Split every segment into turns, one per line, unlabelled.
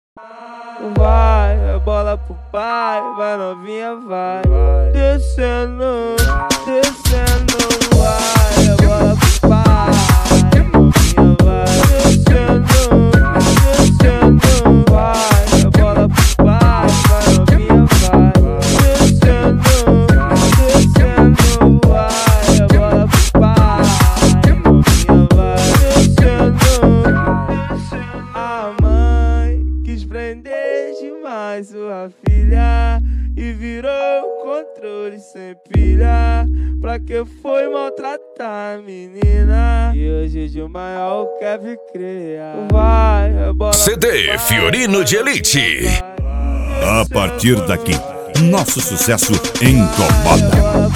Vai, a bola pro pai, vai novinha, vai. Descendo, descendo, vai, a bola pro pai, novinha, vai. Descendo, descendo, vai, a bola pro pai, vai novinha, vai. Descendo, descendo, vai, a bola pro pai, novinha, vai. Descendo, a mãe quis prender demais sua filha e virou controle sem pilha. Pra que foi maltratar a menina? E hoje de maior quer criar. Vai, a bola
CD Fiorino de Elite.
A partir daqui, nosso sucesso incomoda.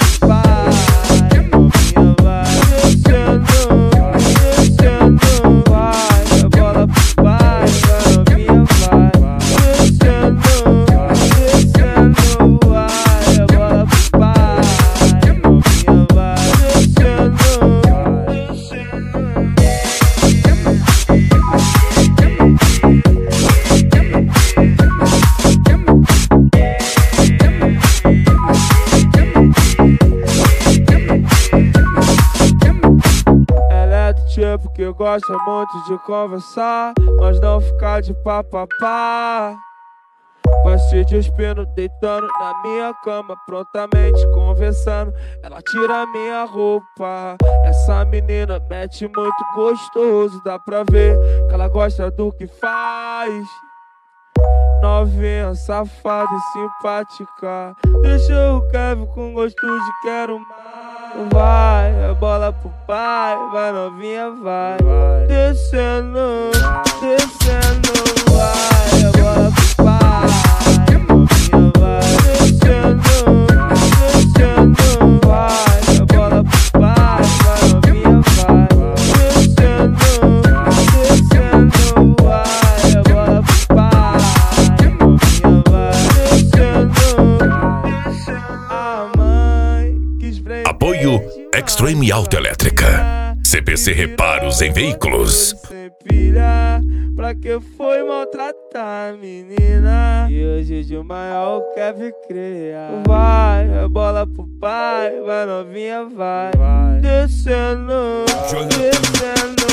Tipo que gosta muito de conversar, mas não ficar de papapá. Vai se despindo, deitando na minha cama, prontamente conversando. Ela tira minha roupa. Essa menina mete muito gostoso, dá pra ver que ela gosta do que faz. Novinha, safada e simpática, deixa o Kevin com gosto de quero mais. Vai, a bola pro pai, vai novinha, vai. Descendo, descendo, vai, a bola pro pai, novinha, vai. Descendo, descendo, vai, a bola pro pai, vai novinha, vai. Descendo, descendo, vai, a bola pro pai, novinha, vai. Descendo, a mãe quis prender.
Apoio Extreme Autoelétrica. CPC Reparos em Veículos.
Pra que foi maltratar a menina? E hoje de maior quer criar. Vai, a bola pro pai, vai novinha, vai. Descendo, descendo.